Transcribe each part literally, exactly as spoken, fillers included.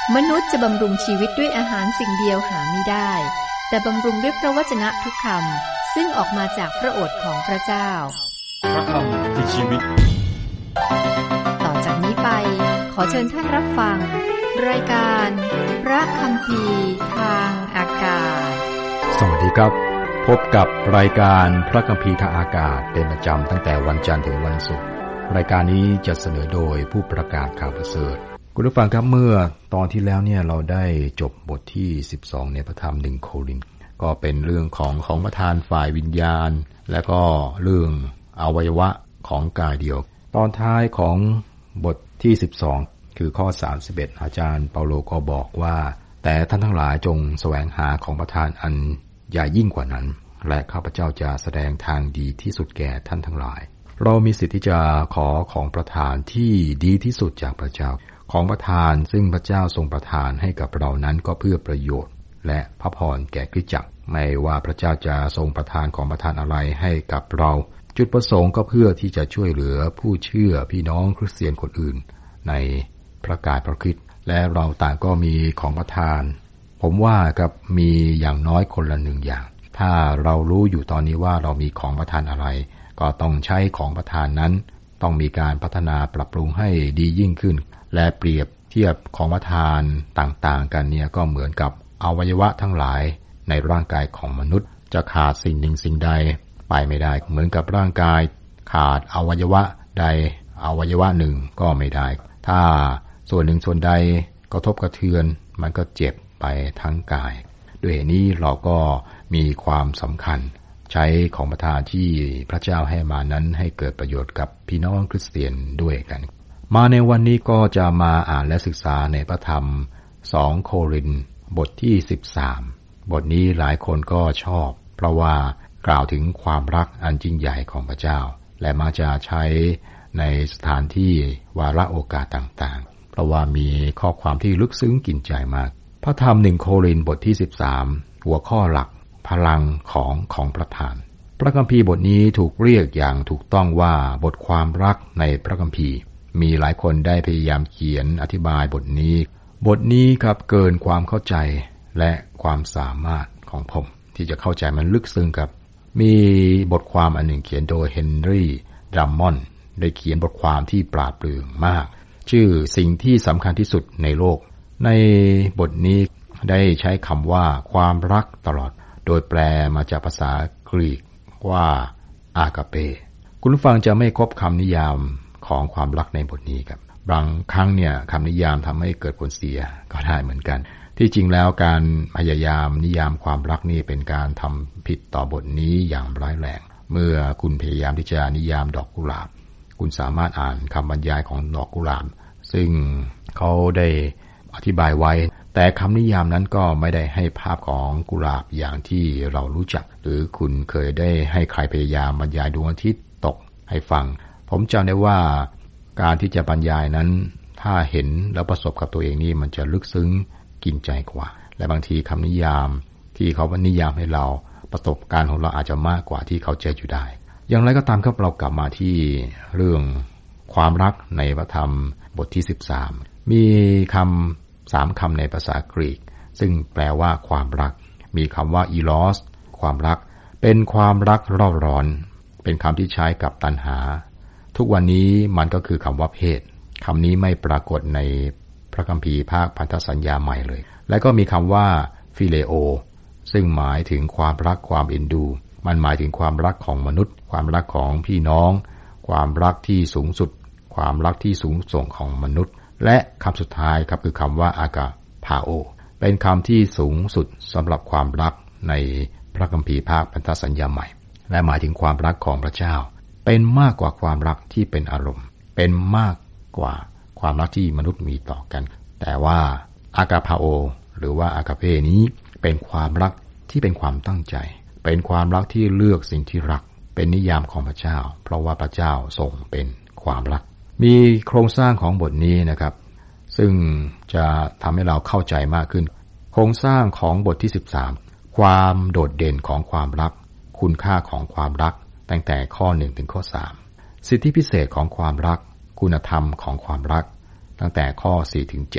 มนุษย์จะบำรุงชีวิตด้วยอาหารสิ่งเดียวหาไม่ได้แต่บำรุงด้วยพระวจนะทุกคำซึ่งออกมาจากพระโอษฐ์ของพระเจ้าพระคำคือชีวิตต่อจากนี้ไปขอเชิญท่านรับฟังรายการพระคัมภีร์ทางอากาศสวัสดีครับพบกับรายการพระคัมภีร์ทางอากาศเป็นประจำตั้งแต่วันจันทร์ถึงวันศุกร์รายการนี้จะเสนอโดยผู้ประกาศข่าวประเสริฐคุณผู้ฟังครับเมื่อตอนที่แล้วเนี่ยเราได้จบบทที่สิบสองในพระธรรมหนึ่งโครินธ์ก็เป็นเรื่องของของประทานฝ่ายวิญญาณและก็เรื่องอวัยวะของกายเดียวตอนท้ายของบทที่สิบสองคือข้อสามสิบเอ็ดอาจารย์เปาโลก็บอกว่าแต่ท่านทั้งหลายจงแสวงหาของประทานอันใหญ่ยิ่งกว่านั้นและข้าพเจ้าจะแสดงทางดีที่สุดแก่ท่านทั้งหลายเรามีสิทธิ์ที่จะขอของประทานที่ดีที่สุดจากพระเจ้าของประทานซึ่งพระเจ้าทรงประทานให้กับเรานั้นก็เพื่อประโยชน์และพระพรแก่คริสตจักรไม่ว่าพระเจ้าจะทรงประทานของประทานอะไรให้กับเราจุดประสงค์ก็เพื่อที่จะช่วยเหลือผู้เชื่อพี่น้องคริสเตียนคนอื่นในพระกายพระคริสต์และเราต่างก็มีของประทานผมว่าครับมีอย่างน้อยคนละหนึ่งอย่างถ้าเรารู้อยู่ตอนนี้ว่าเรามีของประทานอะไรก็ต้องใช้ของประทานนั้นต้องมีการพัฒนาปรับปรุงให้ดียิ่งขึ้นและเปรียบเทียบของประทานต่างๆกันเนี่ยก็เหมือนกับอวัยวะทั้งหลายในร่างกายของมนุษย์จะขาดสิ่งหนึ่งสิ่งใดไปไม่ได้เหมือนกับร่างกายขาดอวัยวะใดอวัยวะหนึ่งก็ไม่ได้ถ้าส่วนหนึ่งส่วนใดกระทบกระเทือนมันก็เจ็บไปทั้งกายด้วยเหตุนี้เราก็มีความสำคัญใช้ของประทานที่พระเจ้าให้มานั้นให้เกิดประโยชน์กับพี่น้องคริสเตียนด้วยกันมาในวันนี้ก็จะมาอ่านและศึกษาในพระธรรมสองโครินธ์บทที่สิบสามบทนี้หลายคนก็ชอบเพราะว่ากล่าวถึงความรักอันยิ่งใหญ่ของพระเจ้าและมาจะใช้ในสถานที่วาระโอกาสต่างๆเพราะว่ามีข้อความที่ลึกซึ้งกินใจมากพระธรรมหนึ่งโครินธ์บทที่สิบสามหัวข้อหลักพลังของของประทานพระคัมภีร์บทนี้ถูกเรียกอย่างถูกต้องว่าบทความรักในพระคัมภีร์มีหลายคนได้พยายามเขียนอธิบายบทนี้บทนี้ครับเกินความเข้าใจและความสามารถของผมที่จะเข้าใจมันลึกซึ้งครับมีบทความอันหนึ่งเขียนโดยเฮนรี่ดัมมอนด์ได้เขียนบทความที่ปราดเปรื่องมากชื่อสิ่งที่สำคัญที่สุดในโลกในบทนี้ได้ใช้คำว่าความรักตลอดโดยแปลมาจากภาษากรีกว่าอากาเปคุณผู้ฟังจะไม่ครบคำนิยามของความรักในบทนี้ครับบางครั้งเนี่ยคำนิยามทำให้เกิดผลเสียก็ได้เหมือนกันที่จริงแล้วการพยายามนิยามความรักนี่เป็นการทำผิดต่อบทนี้อย่างร้ายแรงเมื่อคุณพยายามที่จะนิยามดอกกุหลาบคุณสามารถอ่านคำบรรยายของดอกกุหลาบซึ่งเขาได้อธิบายไว้แต่คำนิยามนั้นก็ไม่ได้ให้ภาพของกุหลาบอย่างที่เรารู้จักหรือคุณเคยได้ให้ใครพยายามบรรยายดวงอาทิตย์ตกให้ฟังผมจำได้ว่าการที่จะบรรยายนั้นถ้าเห็นแล้วประสบกับตัวเองนี่มันจะลึกซึ้งกินใจกว่าและบางทีคำนิยามที่เขานิยามให้เราประสบการณ์ของเราอาจจะมากกว่าที่เขาเจออยู่ได้อย่างไรก็ตามครับเรากลับมาที่เรื่องความรักในพระธรรมบทที่สิบสามมีคำสามคำในภาษากรีกซึ่งแปลว่าความรักมีคำว่าอีลอสความรักเป็นความรักเร่าร้อนเป็นคำที่ใช้กับตัณหาทุกวันนี้มันก็คือคำว่าเพศคำนี้ไม่ปรากฏในพระคัมภีร์ภาคพันธสัญญาใหม่เลยและก็มีคำว่าฟิเลโอซึ่งหมายถึงความรักความเอ็นดูมันหมายถึงความรักของมนุษย์ความรักของพี่น้องความรักที่สูงสุดความรักที่สูงส่งของมนุษย์และคำสุดท้ายครับคือคำว่าอากาพาโอเป็นคำที่สูงสุดสำหรับความรักในพระคัมภีร์ภาคพันธสัญญาใหม่และหมายถึงความรักของพระเจ้าเป็นมากกว่าความรักที่เป็นอารมณ์เป็นมากกว่าความรักที่มนุษย์มีต่อกันแต่ว่าอากาพาโอหรือว่าอากาเพนี้เป็นความรักที่เป็นความตั้งใจเป็นความรักที่เลือกสิ่งที่รักเป็นนิยามของพระเจ้าเพราะว่าพระเจ้าทรงเป็นความรักมีโครงสร้างของบทนี้นะครับซึ่งจะทำให้เราเข้าใจมากขึ้นโครงสร้างของบทที่สิบสามความโดดเด่นของความรักคุณค่าของความรักตั้งแต่ข้อหนึ่งถึงข้อสามสิทธิพิเศษของความรักคุณธรรมของความรักตั้งแต่ข้อสี่ถึงเจ็ด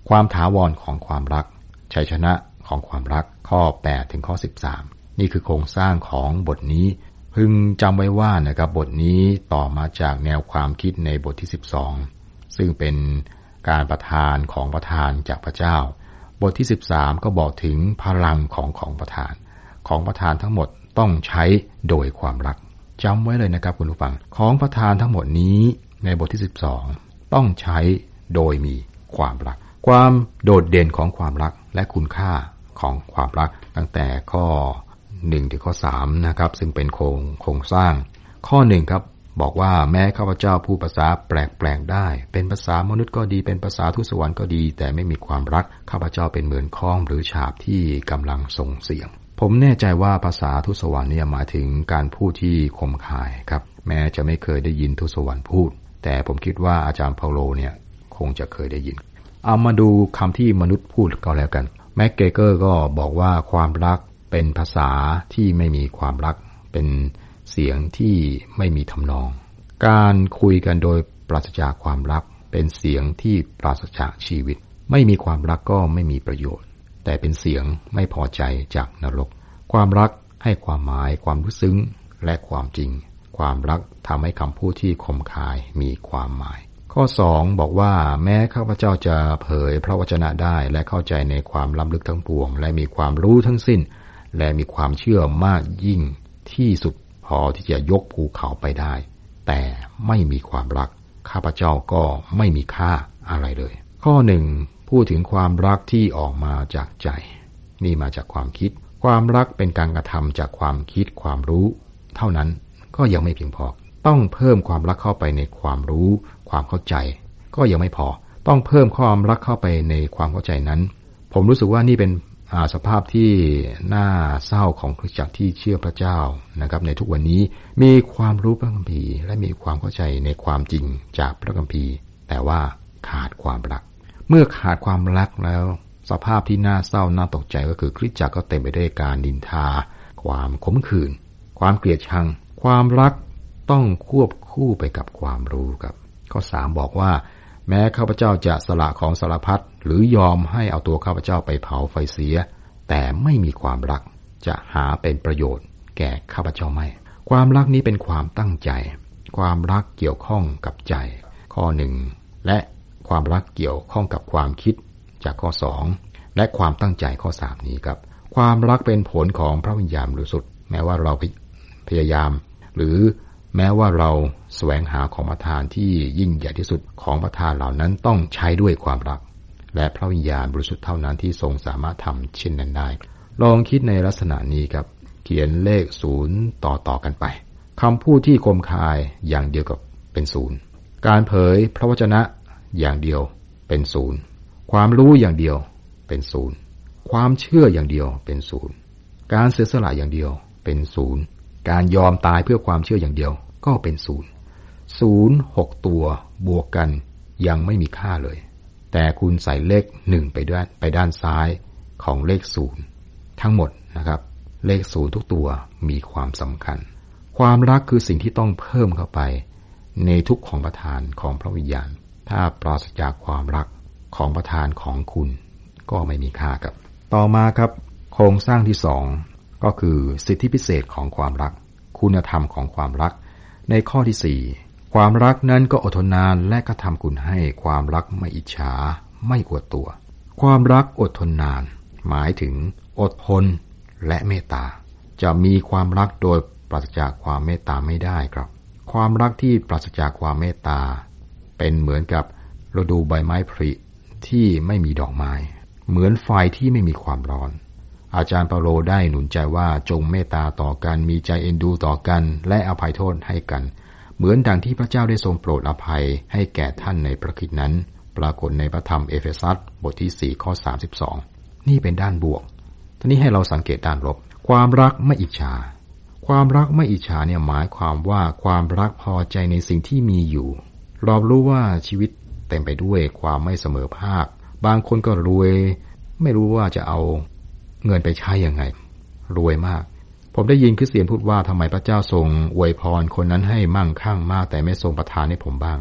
ความถาวรของความรักชัยชนะของความรักข้อแปดถึงข้อสิบสามนี่คือโครงสร้างของบทนี้พึงจำไว้ว่านะครับบทนี้ต่อมาจากแนวความคิดในบทที่สิบสองซึ่งเป็นการประทานของประทานจากพระเจ้าบทที่สิบสามก็บอกถึงพลังของของประทานของประทานทั้งหมดต้องใช้โดยความรักจำไว้เลยนะครับคุณผู้ฟังของประทานทั้งหมดนี้ในบทที่สิบสองต้องใช้โดยมีความรักความโดดเด่นของความรักและคุณค่าของความรักตั้งแต่ข้อหนึ่งถึงข้อสามนะครับซึ่งเป็นโครงโครงสร้างข้อหนึ่งครับบอกว่าแม้ข้าพเจ้าพูดภาษาแปลกๆได้เป็นภาษามนุษย์ก็ดีเป็นภาษาทูตสวรรค์ก็ดีแต่ไม่มีความรักข้าพเจ้าเป็นเหมือนค้องหรือฉาบที่กำลังส่งเสียงผมแน่ใจว่าภาษาทูตสวรรค์เนี่ยหมายถึงการพูดที่คมคายครับแม้จะไม่เคยได้ยินทูตสวรรค์พูดแต่ผมคิดว่าอาจารย์เปาโลเนี่ยคงจะเคยได้ยินเอามาดูคำที่มนุษย์พูดก็แล้วกันแม็กเกเกอร์ก็บอกว่าความรักเป็นภาษาที่ไม่มีความรักเป็นเสียงที่ไม่มีทำนองการคุยกันโดยปราศจากความรักเป็นเสียงที่ปราศจากชีวิตไม่มีความรักก็ไม่มีประโยชน์แต่เป็นเสียงไม่พอใจจากนรกความรักให้ความหมายความรู้ซึ้งและความจริงความรักทำให้คำพูดที่คมคายมีความหมายข้อสองบอกว่าแม้ข้าพเจ้าจะเผยพระวจนะได้และเข้าใจในความล้ำลึกทั้งปวงและมีความรู้ทั้งสิ้นและมีความเชื่อมากยิ่งที่สุดพอที่จะยกภูเขาไปได้แต่ไม่มีความรักข้าพเจ้าก็ไม่มีค่าอะไรเลยข้อหนึ่งพูดถึงความรักที่ออกมาจากใจนี่มาจากความคิดความรักเป็นการกระทำจากความคิดความรู้เท่านั้นก็ยังไม่เพียงพอต้องเพิ่มความรักเข้าไปในความรู้ความเข้าใจก็ยังไม่พอต้องเพิ่มความรักเข้าไปในความเข้าใจนั้นผมรู้สึกว่านี่เป็นสภาพที่น่าเศร้าของคริสตจักรที่เชื่อพระเจ้านะครับในทุกวันนี้มีความรู้พระคัมภีร์และมีความเข้าใจในความจริงจากพระคัมภีร์แต่ว่าขาดความรักเมื่อขาดความรักแล้วสภาพที่น่าเศร้าน่าตกใจก็คือคริสตจักรก็เต็มไปด้วยการนินทาความขมขื่นความเกลียดชังความรักต้องควบคู่ไปกับความรู้ครับข้อสามบอกว่าแม้ข้าพเจ้าจะสละของสารพัดหรือยอมให้เอาตัวข้าพเจ้าไปเผาไฟเสียแต่ไม่มีความรักจะหาเป็นประโยชน์แก่ข้าพเจ้าไม่ความรักนี้เป็นความตั้งใจความรักเกี่ยวข้องกับใจข้อหนึ่งและความรักเกี่ยวข้องกับความคิดจากข้อสองและความตั้งใจข้อสามนี้ครับความรักเป็นผลของพระวิญญาณบริสุทธิ์แม้ว่าเราพยายามหรือแม้ว่าเราแสวงหาของประทานที่ยิ่งใหญ่ที่สุดของประทานเหล่านั้นต้องใช้ด้วยความรักและพระวิญญาณบริสุทธิ์เท่านั้นที่ทรงสามารถทำเช่นนั้นได้ลองคิดในลักษณะนี้ครับเขียนเลขศูนย์ต่อต่อกันไปคำพูดที่คมคายอย่างเดียวกับเป็นศูนย์การเผยพระวจนะอย่างเดียวเป็นศูนย์ความรู้อย่างเดียวเป็นศูนย์ความเชื่ออย่างเดียวเป็นศูนย์การเสียสละอย่างเดียวเป็นศูนย์การยอมตายเพื่อความเชื่ออย่างเดียวก็เป็นศูนย์ศูนย์หกตัวบวกกันยังไม่มีค่าเลยแต่คุณใส่เลขหนึ่งไปด้านไปด้านซ้ายของเลขศูนย์ทั้งหมดนะครับเลขศูนย์ทุกตัวมีความสำคัญความรักคือสิ่งที่ต้องเพิ่มเข้าไปในทุกของประทานของพระวิญญาณถ้าปราศจากความรักของประทานของคุณก็ไม่มีค่าครับต่อมาครับโครงสร้างที่สองก็คือสิทธิพิเศษของความรักคุณธรรมของความรักในข้อที่สี่ความรักนั้นก็อดทนนานและกระทำคุณให้ความรักไม่อิจฉาไม่อวดตัวความรักอดทนนานหมายถึงอดทนและเมตตาจะมีความรักโดยปราศจากความเมตตาไม่ได้ครับความรักที่ปราศจากความเมตตาเป็นเหมือนกับฤดูใบไม้ผลิที่ไม่มีดอกไม้เหมือนไฟที่ไม่มีความร้อนอาจารย์เปาโลได้หนุนใจว่าจงเมตตาต่อกันมีใจเอ็นดูต่อกันและอภัยโทษให้กันเหมือนดังที่พระเจ้าได้ทรงโปรดอภัยให้แก่ท่านในพระคริสต์นั้นปรากฏในพระธรรมเอเฟซัสบทที่สี่ข้อสามสิบสองนี่เป็นด้านบวกทีนี้ให้เราสังเกตด้านลบความรักไม่อิจฉาความรักไม่อิจฉาเนี่ยหมายความว่าความรักพอใจในสิ่งที่มีอยู่เรารู้ว่าชีวิตเต็มไปด้วยความไม่เสมอภาคบางคนก็รวยไม่รู้ว่าจะเอาเงินไปใช้ยังไงรวยมากผมได้ยินคริสเตียนพูดว่าทำไมพระเจ้าทรงอวยพรคนนั้นให้มั่งคั่งมากแต่ไม่ทรงประทานให้ผมบ้าง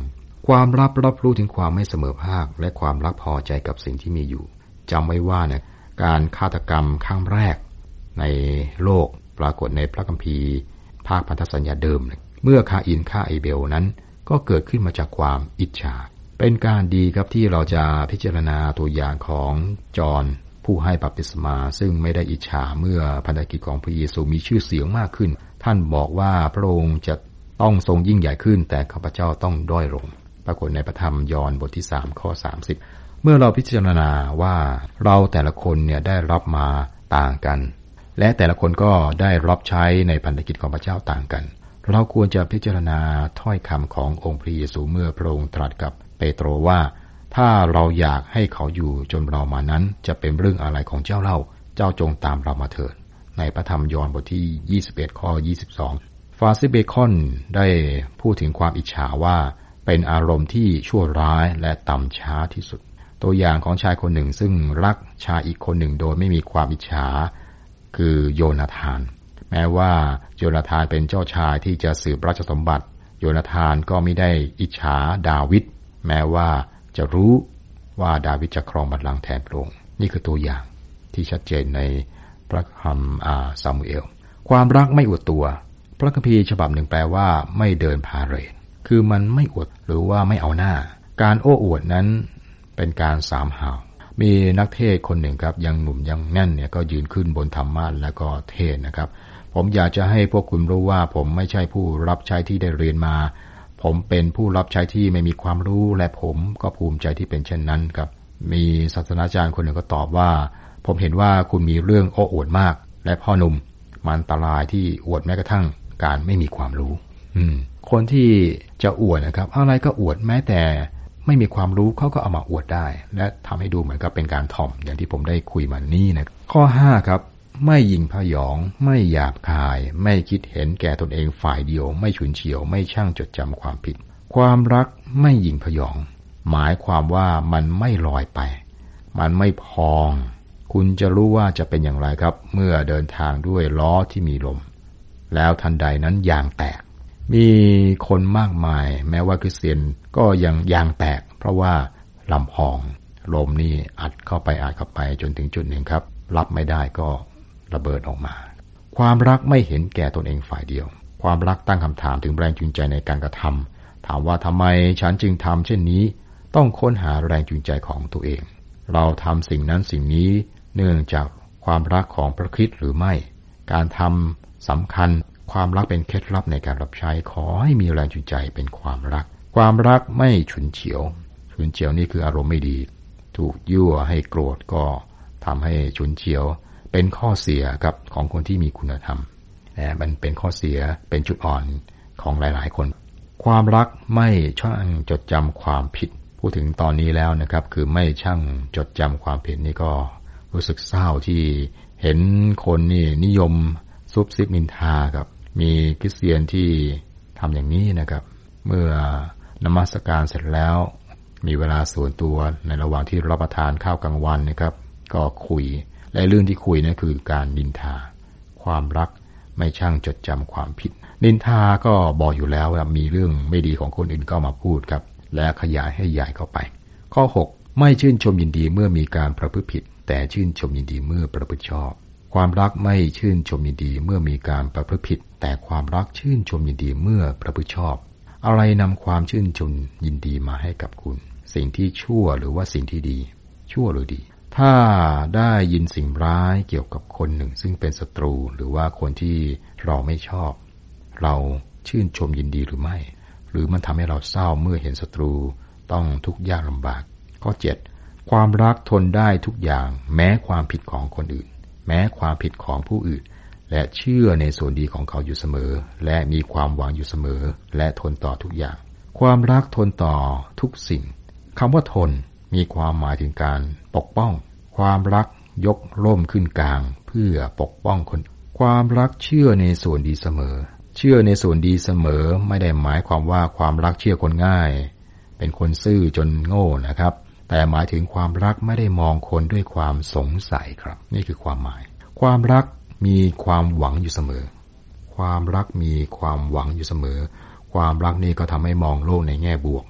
ความรับรับรู้ถึงความไม่เสมอภาคและความรักพอใจกับสิ่งที่มีอยู่จำไว้ว่าเนี่ยการฆาตกรรมครั้งแรกในโลกปรากฏในพระคัมภีร์ภาคพันธสัญญาเดิมเมื่อคาอินฆ่าเอเบลนั้นก็เกิดขึ้นมาจากความอิจฉาเป็นการดีครับที่เราจะพิจารณาตัวอย่างของจอห์นผู้ให้บัพติศมาซึ่งไม่ได้อิจฉาเมื่อพันธกิจของพระเยซูมีชื่อเสียงมากขึ้นท่านบอกว่าพระองค์จะต้องทรงยิ่งใหญ่ขึ้นแต่ข้าพเจ้าต้องด้อยลงปรากฏในพระธรรมยอห์นบทที่สามข้อสามสิบเมื่อเราพิจารณาว่าเราแต่ละคนเนี่ยได้รับมาต่างกันและแต่ละคนก็ได้รับใช้ในพันธกิจของพระเจ้าต่างกันเราควรจะพิจารณาถ้อยคำขององค์พระเยซูเมื่อพระองค์ตรัสกับเปโตรว่าถ้าเราอยากให้เขาอยู่จนเรามานั้นจะเป็นเรื่องอะไรของเจ้าเล่าเจ้าจงตามเรามาเถิดในพระธรรมยอห์นบทที่ยี่สิบเอ็ดข้อยี่สิบสองฟาซิเบคอนได้พูดถึงความอิจฉาว่าเป็นอารมณ์ที่ชั่วร้ายและต่ำช้าที่สุดตัวอย่างของชายคนหนึ่งซึ่งรักชายอีกคนหนึ่งโดยไม่มีความอิจฉาคือโยนาธานแม้ว่าโยนาธานเป็นเจ้าชายที่จะสืบราชสมบัติโยนาธานก็ไม่ได้อิจฉาดาวิดแม้ว่าจะรู้ว่าดาวิดจะครองบัลลังก์แทนพระองค์นี่คือตัวอย่างที่ชัดเจนในพระคำอาซามูเอลความรักไม่อวดตัวพระคัมภีร์ฉบับหนึ่งแปลว่าไม่เดินพาเหรดคือมันไม่อวดหรือว่าไม่เอาหน้าการโอ้อวดนั้นเป็นการสามหาวมีนักเทศคนหนึ่งครับยังหนุ่มยังแน่นเนี่ยก็ยืนขึ้นบนธรรมาสน์แล้วก็เทศนะครับผมอยากจะให้พวกคุณรู้ว่าผมไม่ใช่ผู้รับใช้ที่ได้เรียนมาผมเป็นผู้รับใช้ที่ไม่มีความรู้และผมก็ภูมิใจที่เป็นเช่นนั้นครับมีศาสตราจารย์คนหนึ่งก็ตอบว่าผมเห็นว่าคุณมีเรื่องโอ้อวดมากและพ่อหนุ่มมันอันตรายที่อวดแม้กระทั่งการไม่มีความรู้อืมคนที่จะอวดนะครับอะไรก็อวดแม้แต่ไม่มีความรู้เขาก็เอามาอวดได้และทำให้ดูเหมือนกับเป็นการถ่อมอย่างที่ผมได้คุยมานี่นะข้อห้าครับไม่หยิ่งพยองไม่หยาบคายไม่คิดเห็นแก่ตนเองฝ่ายเดียวไม่ฉุนเฉียวไม่ช่างจดจำความผิดความรักไม่หยิ่งพยองหมายความว่ามันไม่ลอยไปมันไม่พองคุณจะรู้ว่าจะเป็นอย่างไรครับเมื่อเดินทางด้วยล้อที่มีลมแล้วทันใดนั้นยางแตกมีคนมากมายแม้ว่าคริสเตียนก็ยังยางแตกเพราะว่าลำพองลมนี่อัดเข้าไปอัดเข้าไปจนถึงจุดหนึ่งครับรับไม่ได้ก็ระเบิดออกมาความรักไม่เห็นแก่ตนเองฝ่ายเดียวความรักตั้งคำถามถึงแรงจูงใจในการกระทำถามว่าทำไมฉันจึงทำเช่นนี้ต้องค้นหาแรงจูงใจของตัวเองเราทำสิ่งนั้นสิ่งนี้เนื่องจากความรักของพระคริสต์หรือไม่การทำสำคัญความรักเป็นเคล็ดลับในการรับใช้ขอให้มีแรงจูงใจเป็นความรักความรักไม่ฉุนเฉียวฉุนเฉียวนี่คืออารมณ์ไม่ดีถูกยั่วให้โกรธก็ทำให้ฉุนเฉียวเป็นข้อเสียครับของคนที่มีคุณธรรมแต่มันเป็นข้อเสียเป็นจุดอ่อนของหลายๆคนความรักไม่ช่างจดจำความผิดพูดถึงตอนนี้แล้วนะครับคือไม่ช่างจดจำความผิดนี่ก็รู้สึกเศร้าที่เห็นคนนี่นิยมซุบซิบนินทาครับมีคริสเตียนที่ทำอย่างนี้นะครับเมื่อนมัสการเสร็จแล้วมีเวลาส่วนตัวในระหว่างที่รับประทานข้าวกลางวันนะครับก็คุยและเรื่องที่คุยนั่นคือการนินทาความรักไม่ช่างจดจำความผิดนินทาก็บอกอยู่แล้วว่ามีเรื่องไม่ดีของคนอื่นก็มาพูดครับและขยายให้ใหญ่เข้าไปข้อหกไม่ชื่นชมยินดีเมื่อมีการประพฤติผิดแต่ชื่นชมยินดีเมื่อประพฤติชอบความรักไม่ชื่นชมยินดีเมื่อมีการประพฤติผิดแต่ความรักชื่นชมยินดีเมื่อประพฤติชอบอะไรนำความชื่นชมยินดีมาให้กับคุณสิ่งที่ชั่วหรือว่าสิ่งที่ดีชั่วหรือดีถ้าได้ยินสิ่งร้ายเกี่ยวกับคนหนึ่งซึ่งเป็นศัตรูหรือว่าคนที่เราไม่ชอบเราชื่นชมยินดีหรือไม่หรือมันทำให้เราเศร้าเมื่อเห็นศัตรูต้องทุกข์ยากลำบากข้อเจ็ดความรักทนได้ทุกอย่างแม้ความผิดของคนอื่นแม้ความผิดของผู้อื่นและเชื่อในส่วนดีของเขาอยู่เสมอและมีความหวังอยู่เสมอและทนต่อทุกอย่างความรักทนต่อทุกสิ่งคำว่าทนมีความหมายถึงการปกป้องความรักยกร่มขึ้นกลางเพื่อปกป้องคนความรักเชื่อในส่วนดีเสมอเชื่อในส่วนดีเสมอไม่ได้หมายความว่าความรักเชื่อคนง่ายเป็นคนซื่อจนโง่นะครับแต่หมายถึงความรักไม่ได้มองคนด้วยความสงสัยครับนี่คือความหมายความรักมีความหวังอยู่เสมอความรักมีความหวังอยู่เสมอความรักนี่ก็ทำให้มองโลกในแง่บวก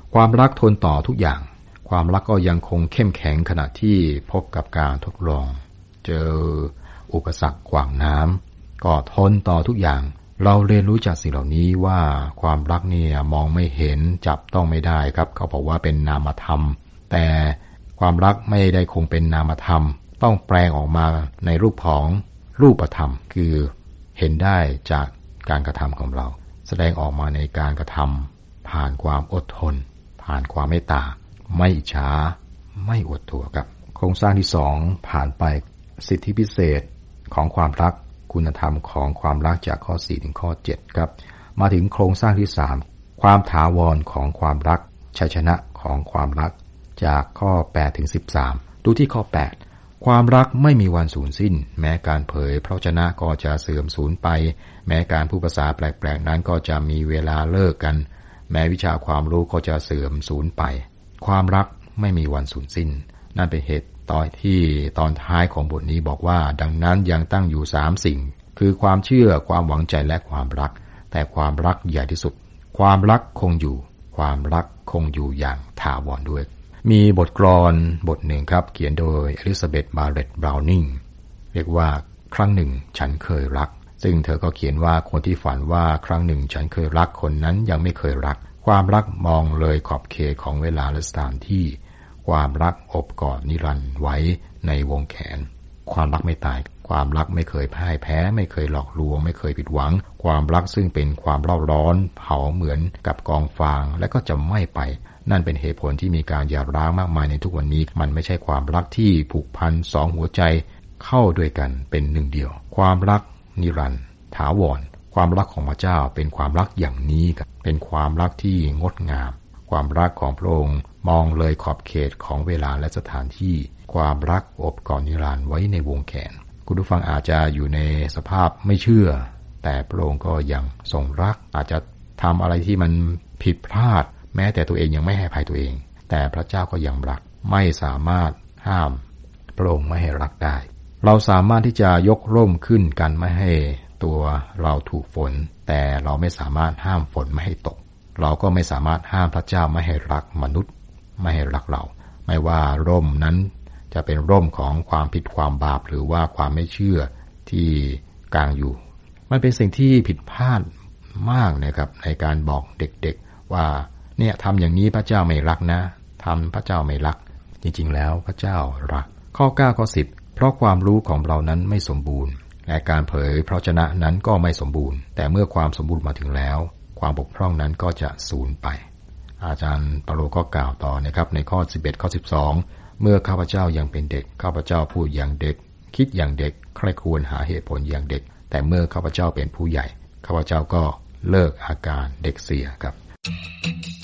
ความรักทนต่อทุกอย่างความรักก็ยังคงเข้มแข็งขณะที่พบกับการทดลองเจออุปสรรคขวางน้ำก็ทนต่อทุกอย่างเราเรียนรู้จากสิ่งเหล่านี้ว่าความรักเนี่ยมองไม่เห็นจับต้องไม่ได้ครับเขาบอกว่าเป็นนามธรรมแต่ความรักไม่ได้คงเป็นนามธรรมต้องแปลงออกมาในรูปของรูปธรรมคือเห็นได้จากการกระทำของเราแสดงออกมาในการกระทำผ่านความอดทนผ่านความเมตตาไม่อิจฉาไม่อวดตัวครับโครงสร้างที่สองผ่านไปสิทธิพิเศษของความรักคุณธรรมของความรักจากข้อสี่ถึงข้อเจ็ดครับมาถึงโครงสร้างที่สามความถาวรของความรักชัยชนะของความรักจากข้อแปดถึงสิบสามดูที่ข้อแปดความรักไม่มีวันสูญสิ้นแม้การเผยพระวจนะก็จะเสื่อมสูญไปแม้การพูดภาษาแปลกๆนั้นก็จะมีเวลาเลิกกันแม้วิชาความรู้ก็จะเสื่อมสูญไปความรักไม่มีวันสูญสิ้นนั่นเป็นเหตุตอนที่ตอนท้ายของบทนี้บอกว่าดังนั้นยังตั้งอยู่สามสิ่งคือความเชื่อความหวังใจและความรักแต่ความรักใหญ่ที่สุดความรักคงอยู่ความรักคงอยู่อย่างถาวรด้วยมีบทกลอนบทหนึ่งครับเขียนโดยอลิซาเบธบาร์เร็ตบราวนิงเรียกว่าครั้งหนึ่งฉันเคยรักซึ่งเธอก็เขียนว่าคนที่ฝันว่าครั้งหนึ่งฉันเคยรักคนนั้นยังไม่เคยรักความรักมองเลยขอบเขตของเวลาและสถานที่ความรักอบกอดนิรันดร์ไว้ในวงแขนความรักไม่ตายความรักไม่เคยพ่ายแพ้ไม่เคยหลอกลวงไม่เคยผิดหวังความรักซึ่งเป็นความเร่าร้อนเผาเหมือนกับกองฟางและก็จะไหม้ไปนั่นเป็นเหตุผลที่มีการหย่าร้างมากมายในทุกวันนี้มันไม่ใช่ความรักที่ผูกพันสองหัวใจเข้าด้วยกันเป็นหนึ่งเดียวความรักนิรันดร์ถาวรความรักของพระเจ้าเป็นความรักอย่างนี้ครับเป็นความรักที่งดงามความรักของพระองค์มองเลยขอบเขตของเวลาและสถานที่ความรักอบกอดนิรันดร์ไว้ในวงแขนคุณผู้ฟังอาจจะอยู่ในสภาพไม่เชื่อแต่พระองค์ก็ยังทรงรักอาจจะทำอะไรที่มันผิดพลาดแม้แต่ตัวเองยังไม่ให้อภัยตัวเองแต่พระเจ้าก็ยังรักไม่สามารถห้ามพระองค์ไม่ให้รักได้เราสามารถที่จะยกร่มขึ้นกันไม่ให้ตัวเราถูกฝนแต่เราไม่สามารถห้ามฝนไม่ให้ตกเราก็ไม่สามารถห้ามพระเจ้าไม่ให้รักมนุษย์ไม่ให้รักเราไม่ว่าร่มนั้นจะเป็นร่มของความผิดความบาปหรือว่าความไม่เชื่อที่กลางอยู่มันเป็นสิ่งที่ผิดพลาดมากนะครับในการบอกเด็กๆว่าเนี่ยทำอย่างนี้พระเจ้าไม่รักนะทำพระเจ้าไม่รักจริงๆแล้วพระเจ้ารักข้อเก้าข้อสิบเพราะความรู้ของเรานั้นไม่สมบูรณ์และการเผยพระวจนะนั้นก็ไม่สมบูรณ์แต่เมื่อความสมบูรณ์มาถึงแล้วความบกพร่องนั้นก็จะสูญไปอาจารย์เปาโลก็กล่าวต่อนะครับในข้อสิบเอ็ดข้อสิบสองเมื่อข้าพเจ้ายังเป็นเด็กข้าพเจ้าพูดอย่างเด็กคิดอย่างเด็กใคร่ครวญหาเหตุผลอย่างเด็กแต่เมื่อข้าพเจ้าเป็นผู้ใหญ่ข้าพเจ้าก็เลิกอาการเด็กเสียครับ